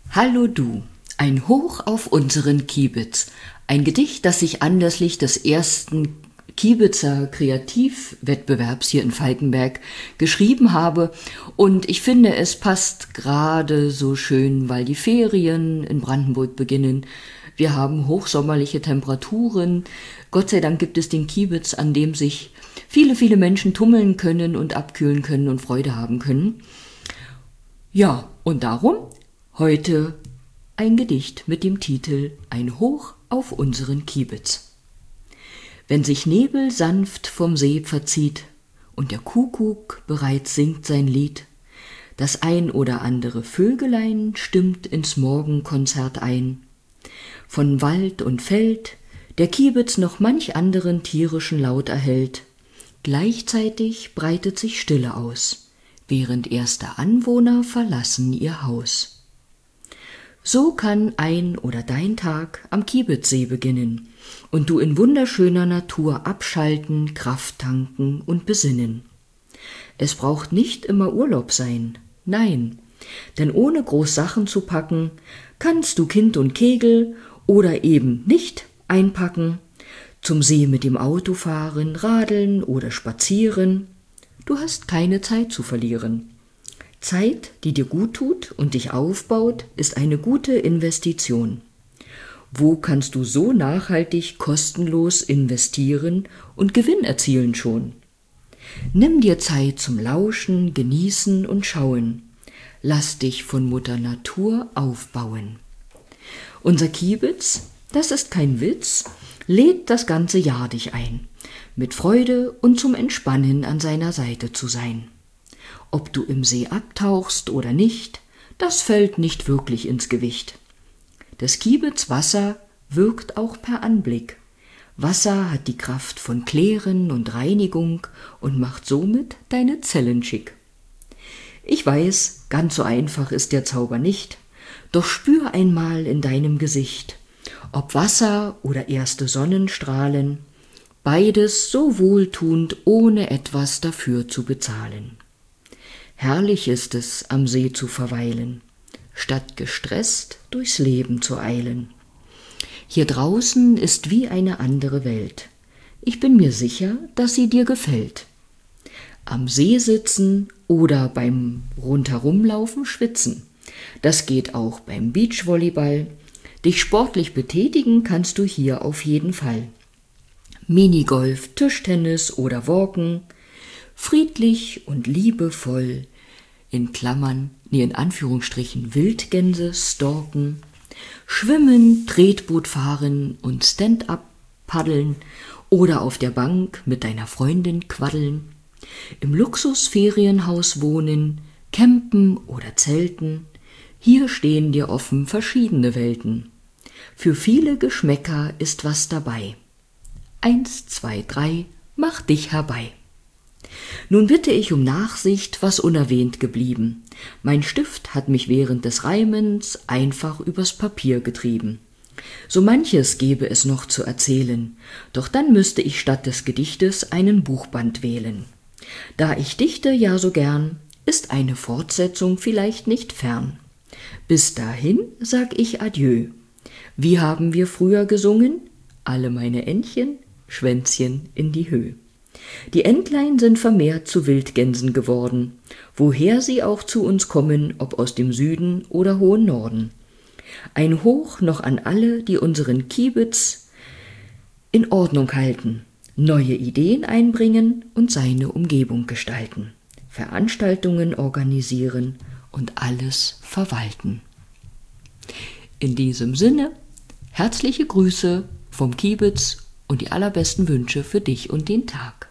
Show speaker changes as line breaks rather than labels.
Hallo du, ein Hoch auf unseren Kiebitz. Ein Gedicht, das ich anlässlich des ersten Kiebitzer Kreativwettbewerbs hier in Falkenberg geschrieben habe. Und ich finde, es passt gerade so schön, weil die Ferien in Brandenburg beginnen. Wir haben hochsommerliche Temperaturen. Gott sei Dank gibt es den Kiebitz, an dem sich viele, viele Menschen tummeln können und abkühlen können und Freude haben können. Ja, und darum heute ein Gedicht mit dem Titel Ein Hoch auf unseren Kiebitz. Wenn sich Nebel sanft vom See verzieht und der Kuckuck bereits singt sein Lied, das ein oder andere Vögelein stimmt ins Morgenkonzert ein. Von Wald und Feld der Kiebitz noch manch anderen tierischen Laut erhält, gleichzeitig breitet sich Stille aus, während erste Anwohner verlassen ihr Haus. So kann ein oder dein Tag am Kiebitzsee beginnen und du in wunderschöner Natur abschalten, Kraft tanken und besinnen. Es braucht nicht immer Urlaub sein, nein, denn ohne groß Sachen zu packen, kannst du Kind und Kegel oder eben nicht einpacken, zum See mit dem Auto fahren, radeln oder spazieren. Du hast keine Zeit zu verlieren. Zeit, die dir gut tut und dich aufbaut, ist eine gute Investition. Wo kannst du so nachhaltig kostenlos investieren und Gewinn erzielen schon? Nimm dir Zeit zum Lauschen, Genießen und Schauen. Lass dich von Mutter Natur aufbauen. Unser Kiebitz, das ist kein Witz, lädt das ganze Jahr dich ein, mit Freude und zum Entspannen an seiner Seite zu sein. Ob du im See abtauchst oder nicht, das fällt nicht wirklich ins Gewicht. Das Kiebitz Wasser wirkt auch per Anblick. Wasser hat die Kraft von Klären und Reinigung und macht somit deine Zellen schick. Ich weiß, ganz so einfach ist der Zauber nicht, doch spür einmal in deinem Gesicht, ob Wasser oder erste Sonnenstrahlen, beides so wohltuend, ohne etwas dafür zu bezahlen. Herrlich ist es, am See zu verweilen, statt gestresst durchs Leben zu eilen. Hier draußen ist wie eine andere Welt. Ich bin mir sicher, dass sie dir gefällt. Am See sitzen oder beim Rundherumlaufen schwitzen. Das geht auch beim Beachvolleyball. Dich sportlich betätigen kannst du hier auf jeden Fall. Minigolf, Tischtennis oder Walken, friedlich und liebevoll, in Anführungsstrichen Wildgänse stalken, schwimmen, Tretboot fahren und Stand-up paddeln oder auf der Bank mit deiner Freundin quaddeln, im Luxusferienhaus wohnen, campen oder zelten. Hier stehen dir offen verschiedene Welten. Für viele Geschmäcker ist was dabei. 1, 2, 3, mach dich herbei. Nun bitte ich um Nachsicht, was unerwähnt geblieben. Mein Stift hat mich während des Reimens einfach übers Papier getrieben. So manches gäbe es noch zu erzählen, doch dann müsste ich statt des Gedichtes einen Buchband wählen. Da ich dichte ja so gern, ist eine Fortsetzung vielleicht nicht fern. Bis dahin sag ich Adieu. Wie haben wir früher gesungen? Alle meine Entchen, Schwänzchen in die Höh. Die Entlein sind vermehrt zu Wildgänsen geworden, woher sie auch zu uns kommen, ob aus dem Süden oder hohen Norden. Ein Hoch noch an alle, die unseren Kiebitz in Ordnung halten, neue Ideen einbringen und seine Umgebung gestalten, Veranstaltungen organisieren und alles verwalten. In diesem Sinne, herzliche Grüße vom Kiebitz und die allerbesten Wünsche für dich und den Tag.